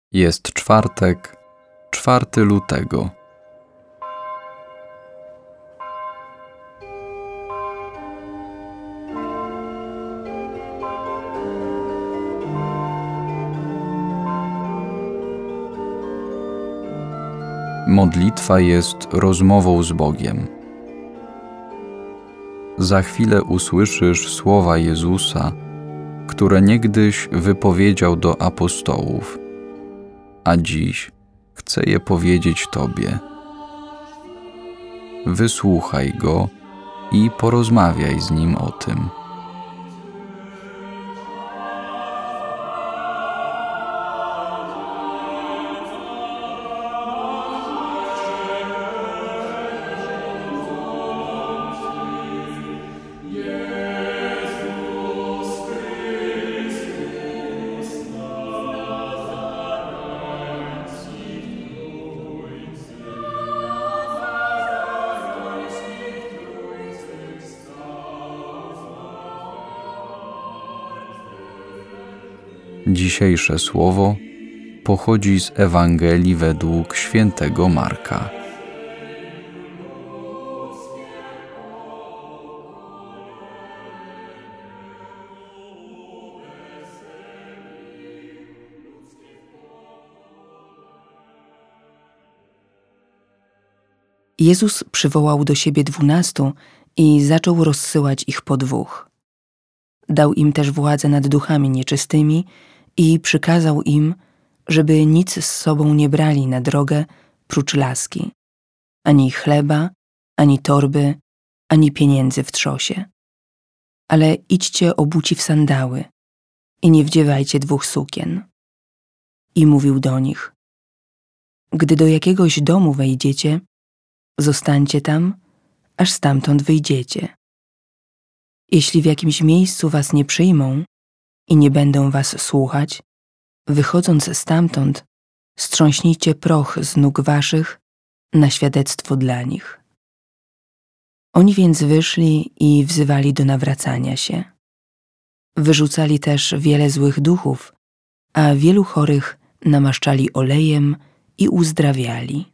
Jest czwartek, 4 lutego. Modlitwa jest rozmową z Bogiem. Za chwilę usłyszysz słowa Jezusa, które niegdyś wypowiedział do apostołów, a dziś chcę je powiedzieć Tobie. Wysłuchaj Go i porozmawiaj z Nim o tym. Dzisiejsze słowo pochodzi z Ewangelii według świętego Marka. Jezus przywołał do siebie 12 i zaczął rozsyłać ich po 2. Dał im też władzę nad duchami nieczystymi i przykazał im, żeby nic z sobą nie brali na drogę prócz laski, ani chleba, ani torby, ani pieniędzy w trzosie. Ale idźcie obuci w sandały i nie wdziewajcie 2 sukien. I mówił do nich: gdy do jakiegoś domu wejdziecie, zostańcie tam, aż stamtąd wyjdziecie. Jeśli w jakimś miejscu was nie przyjmą i nie będą was słuchać, wychodząc stamtąd, strząśnijcie proch z nóg waszych na świadectwo dla nich. Oni więc wyszli i wzywali do nawracania się. Wyrzucali też wiele złych duchów, a wielu chorych namaszczali olejem i uzdrawiali.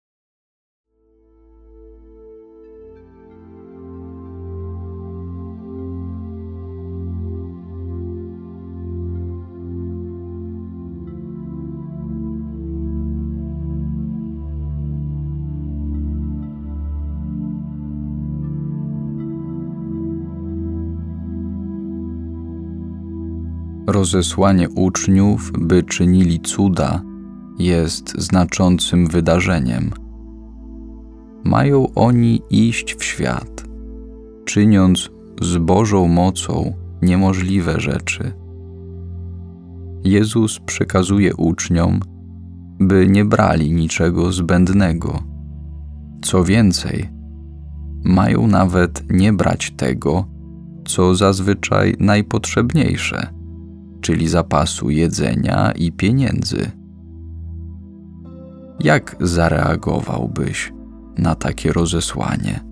Rozesłanie uczniów, by czynili cuda, jest znaczącym wydarzeniem. Mają oni iść w świat, czyniąc z Bożą mocą niemożliwe rzeczy. Jezus przykazuje uczniom, by nie brali niczego zbędnego. Co więcej, mają nawet nie brać tego, co zazwyczaj najpotrzebniejsze, czyli zapasu jedzenia i pieniędzy. Jak zareagowałbyś na takie rozesłanie?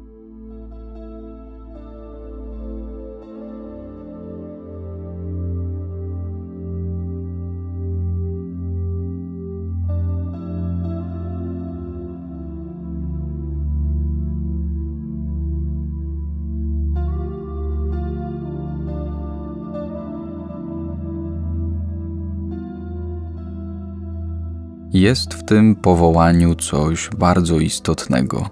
Jest w tym powołaniu coś bardzo istotnego.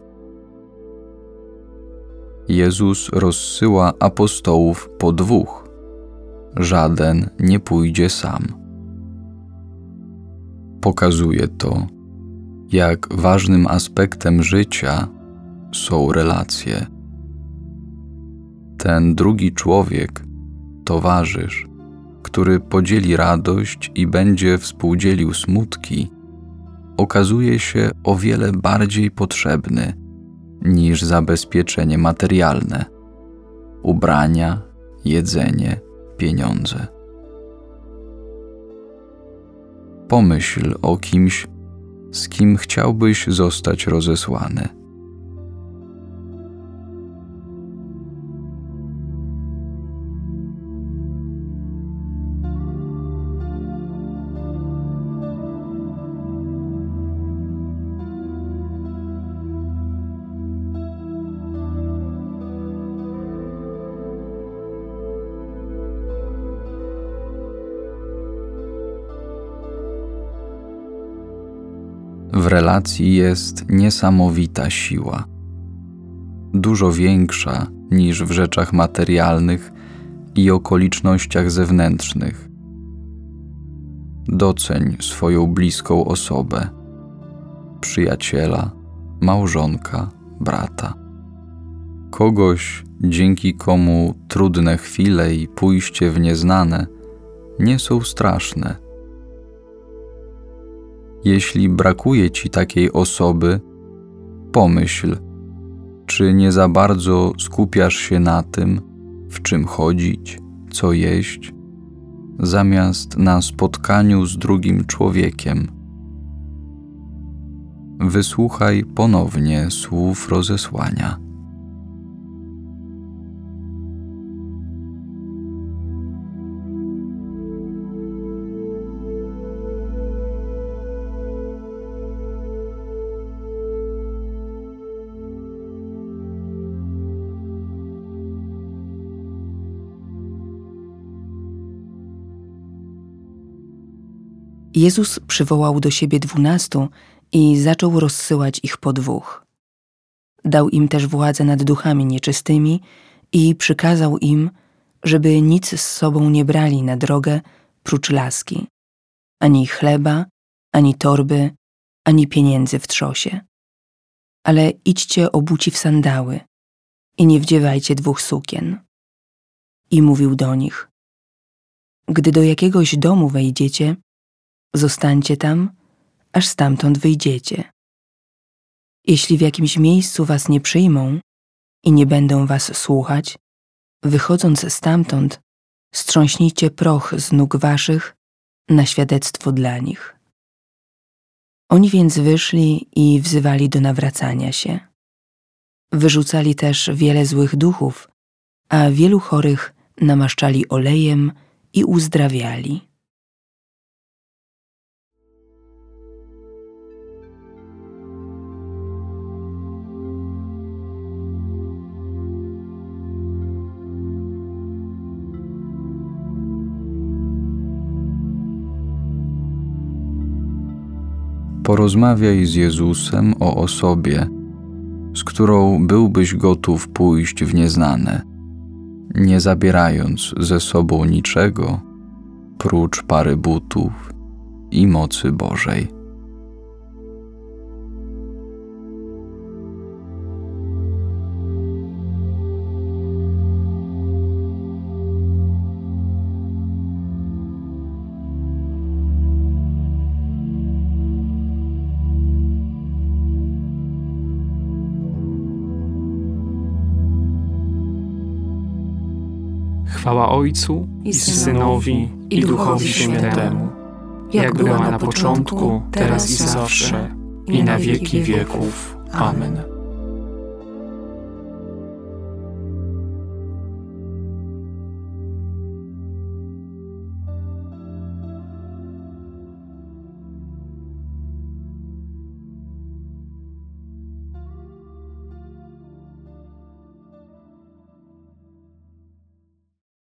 Jezus rozsyła apostołów po 2. Żaden nie pójdzie sam. Pokazuje to, jak ważnym aspektem życia są relacje. Ten drugi człowiek, towarzysz, który podzieli radość i będzie współdzielił smutki, okazuje się o wiele bardziej potrzebny niż zabezpieczenie materialne, ubrania, jedzenie, pieniądze. Pomyśl o kimś, z kim chciałbyś zostać rozesłany. W relacji jest niesamowita siła, dużo większa niż w rzeczach materialnych i okolicznościach zewnętrznych. Doceń swoją bliską osobę, przyjaciela, małżonka, brata. Kogoś, dzięki komu trudne chwile i pójście w nieznane nie są straszne. Jeśli brakuje ci takiej osoby, pomyśl, czy nie za bardzo skupiasz się na tym, w czym chodzić, co jeść, zamiast na spotkaniu z drugim człowiekiem. Wysłuchaj ponownie słów rozesłania. Jezus przywołał do siebie 12 i zaczął rozsyłać ich po 2. Dał im też władzę nad duchami nieczystymi i przykazał im, żeby nic z sobą nie brali na drogę prócz laski, ani chleba, ani torby, ani pieniędzy w trzosie. Ale idźcie obuci w sandały i nie wdziewajcie 2 sukien. I mówił do nich: gdy do jakiegoś domu wejdziecie, zostańcie tam, aż stamtąd wyjdziecie. Jeśli w jakimś miejscu was nie przyjmą i nie będą was słuchać, wychodząc stamtąd, strząśnijcie proch z nóg waszych na świadectwo dla nich. Oni więc wyszli i wzywali do nawracania się. Wyrzucali też wiele złych duchów, a wielu chorych namaszczali olejem i uzdrawiali. Porozmawiaj z Jezusem o osobie, z którą byłbyś gotów pójść w nieznane, nie zabierając ze sobą niczego prócz pary butów i mocy Bożej. Chwała Ojcu i Synowi, i Duchowi Świętemu, jak była na początku, teraz i zawsze, i na wieki wieków. Amen.